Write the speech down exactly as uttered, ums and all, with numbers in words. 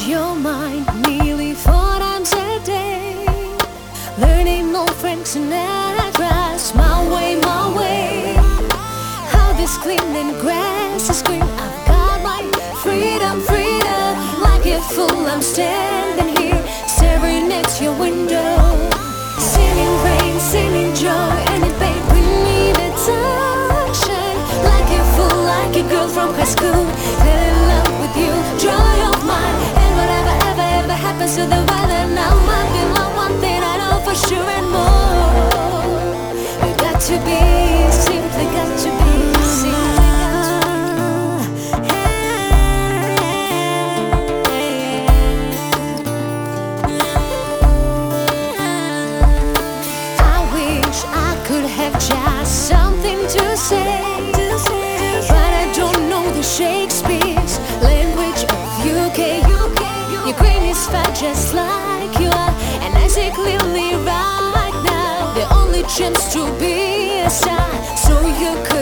your mind nearly four times a day. Learning no French and address. My way, my way. How this clean and grass is green. I've got my freedom, freedom. Like a fool, I'm standing here, staring at your window. Singing rain, singing joy, and it may bring me the sunshine. Like a fool, like a girl from high school, fell in love with you, joy of mine. And whatever ever ever happens to the weather, now might be my one thing I know for sure and more. You got to be, simply got to be, simply got to be. I wish I could have just something to say, but I don't know the Shakespeare's language of U K. Your grain is fat just like you are, and I see clearly right now the only chance to be a star, so you could